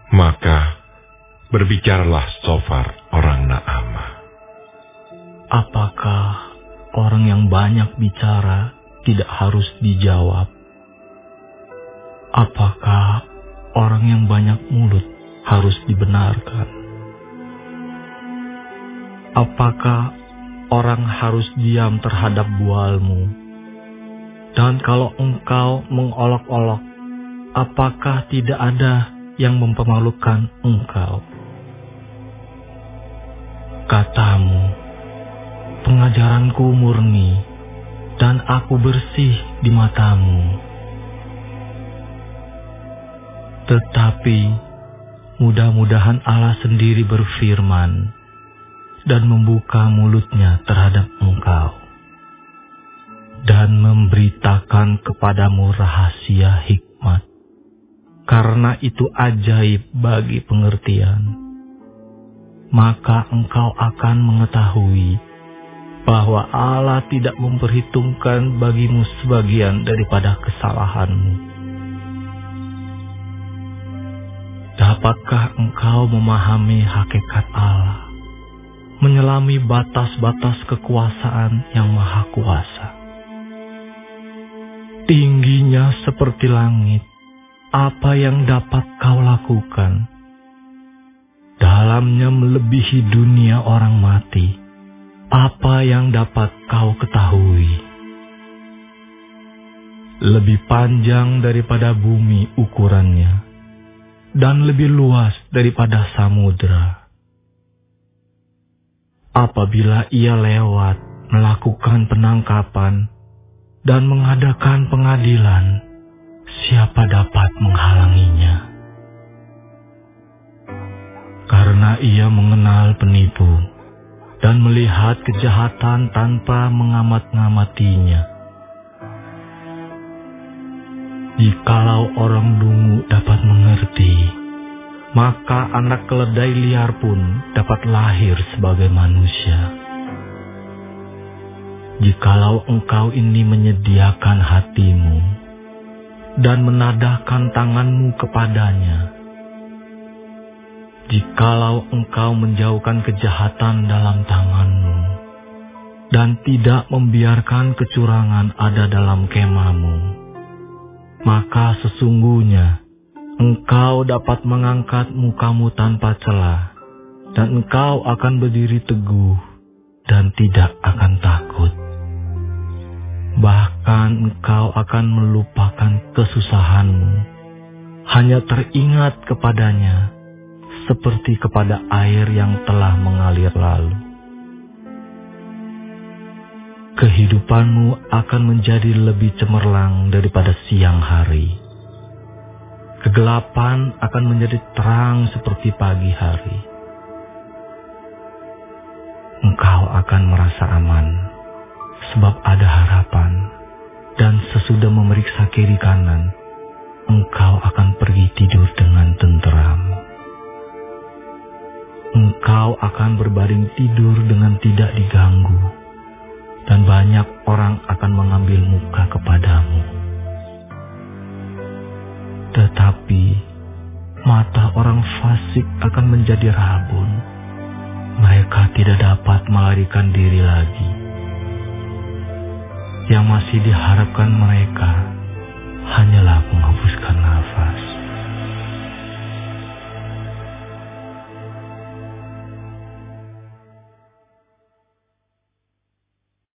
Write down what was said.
Maka berbicaralah Sofar orang Naamah. Apakah orang yang banyak bicara tidak harus dijawab? Apakah orang yang banyak mulut harus dibenarkan? Apakah orang harus diam terhadap bualmu? Dan kalau engkau mengolok-olok, apakah tidak ada yang mempermalukan engkau? Katamu, pengajaranku murni, dan aku bersih di matamu. Tetapi, mudah-mudahan Allah sendiri berfirman dan membuka mulutnya terhadap engkau, dan memberitakan kepadamu rahasia hikmat, karena itu ajaib bagi pengertian. Maka engkau akan mengetahui bahwa Allah tidak memperhitungkan bagimu sebagian daripada kesalahanmu. Dapatkah engkau memahami hakikat Allah, menyelami batas-batas kekuasaan yang maha kuasa? Tingginya seperti langit, apa yang dapat kau lakukan? Dalamnya melebihi dunia orang mati, apa yang dapat kau ketahui? Lebih panjang daripada bumi ukurannya, dan lebih luas daripada samudra. Apabila ia lewat melakukan penangkapan dan mengadakan pengadilan, siapa dapat menghalanginya? Karena ia mengenal penipu dan melihat kejahatan tanpa mengamat-ngamatinya. Jikalau orang dungu dapat mengerti, maka anak keledai liar pun dapat lahir sebagai manusia. Jikalau engkau ini menyediakan hatimu dan menadahkan tanganmu kepadanya, jikalau engkau menjauhkan kejahatan dalam tanganmu dan tidak membiarkan kecurangan ada dalam kemahmu, maka sesungguhnya engkau dapat mengangkat mukamu tanpa celah, dan engkau akan berdiri teguh dan tidak akan takut. Bahkan engkau akan melupakan kesusahanmu, hanya teringat kepadanya seperti kepada air yang telah mengalir lalu. Kehidupanmu akan menjadi lebih cemerlang daripada siang hari. Kegelapan akan menjadi terang seperti pagi hari. Engkau akan merasa aman, sebab ada harapan, dan sesudah memeriksa kiri kanan, engkau akan pergi tidur dengan tenteram. Engkau akan berbaring tidur dengan tidak diganggu, dan banyak orang akan mengambil muka kepadamu. Tetapi mata orang fasik akan menjadi rabun. Mereka tidak dapat melarikan diri lagi. Yang masih diharapkan mereka hanyalah menghembuskan nafas.